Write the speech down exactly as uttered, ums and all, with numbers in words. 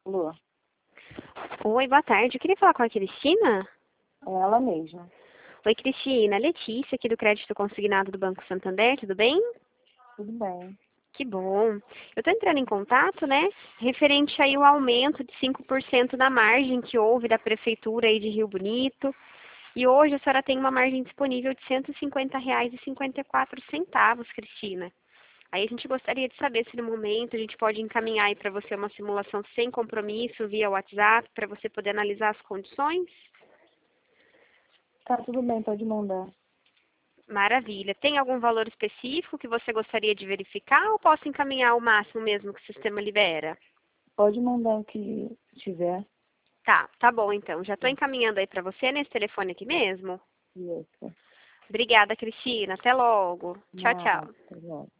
Alô, Oi, boa tarde. Eu queria falar com a Cristina. é ela mesma. Oi, Cristina. Letícia, aqui do Crédito Consignado do Banco Santander, tudo bem? Tudo bem. Que bom. Eu estou entrando em contato, né, referente aí ao aumento de cinco por cento da margem que houve da Prefeitura aí de Rio Bonito. E hoje a senhora tem uma margem disponível de cento e cinquenta reais e cinquenta e quatro centavos, Cristina. Aí a gente gostaria de saber se no momento a gente pode encaminhar aí para você uma simulação sem compromisso via WhatsApp, para você poder analisar as condições. Tá, tudo bem, pode mandar. Maravilha. Tem algum valor específico que você gostaria de verificar ou posso encaminhar o máximo mesmo que o sistema libera? Pode mandar o que tiver. Tá, tá bom então. Já estou encaminhando aí para você nesse telefone aqui mesmo. Isso. Obrigada, Cristina. Até logo. Tchau, Nada, tchau. tá bom.